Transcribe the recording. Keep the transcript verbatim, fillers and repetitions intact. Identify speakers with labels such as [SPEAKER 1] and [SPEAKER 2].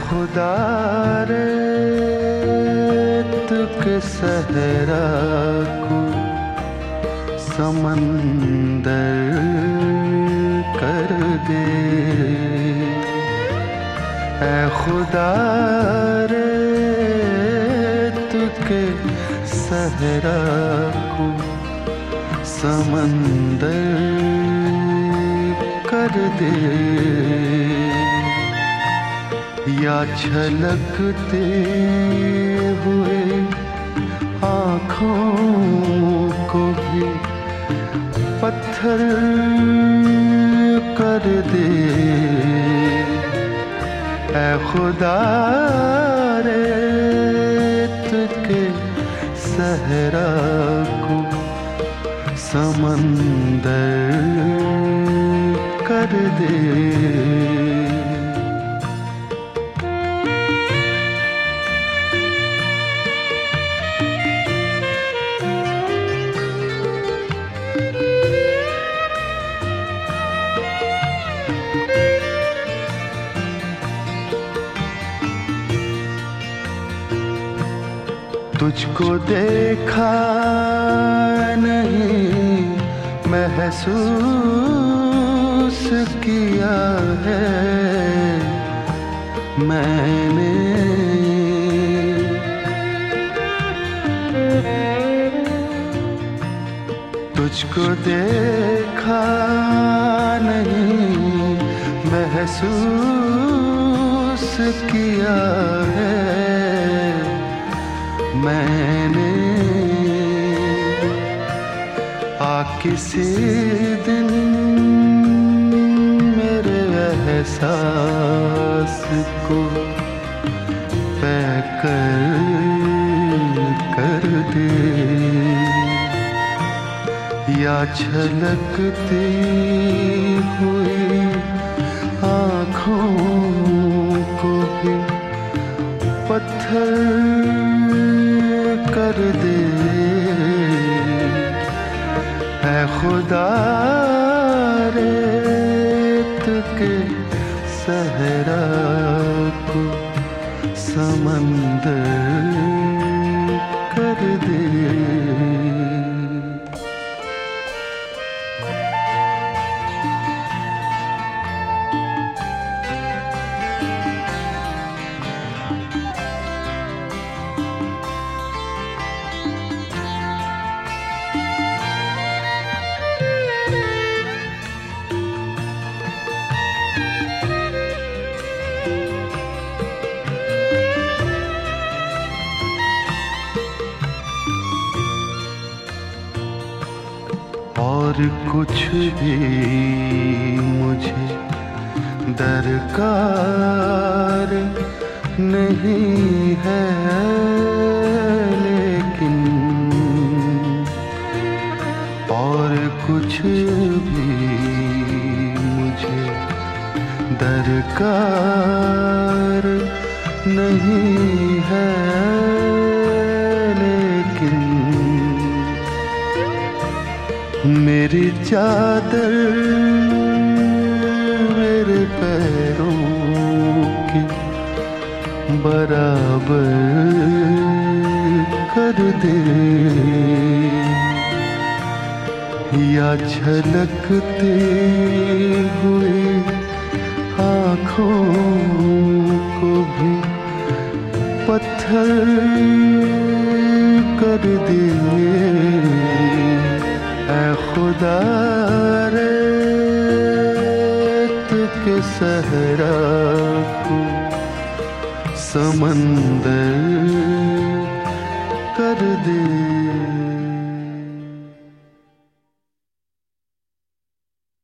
[SPEAKER 1] खुदा रेत के सहरा को समंदर कर दे। ऐ खुदा रेत के सहरा को समंदर कर दे। या छलकते हुए आँखों को भी पत्थर कर दे। ऐ खुदा रेत के सहरा को समंदर कर दे। तुझको देखा नहीं महसूस किया है मैंने। तुझको देखा नहीं महसूस किया है मैंने। आ किसी दिन मेरे एहसास को पैकर कर दे। या छलकती हुई आँखों को भी पत्थर कर दे। ऐ खुदा रेत के सहरा को समंदर कर दे। और कुछ भी मुझे दरकार नहीं है, लेकिन और कुछ भी मुझे दरकार नहीं है, लेकिन मेरी चादर मेरे पैरों के बराबर कर दे, या झलकते हुए आँखों को भी पत्थर कर दे। ऐ खुदा रेत के सहरा को समंदर कर दे।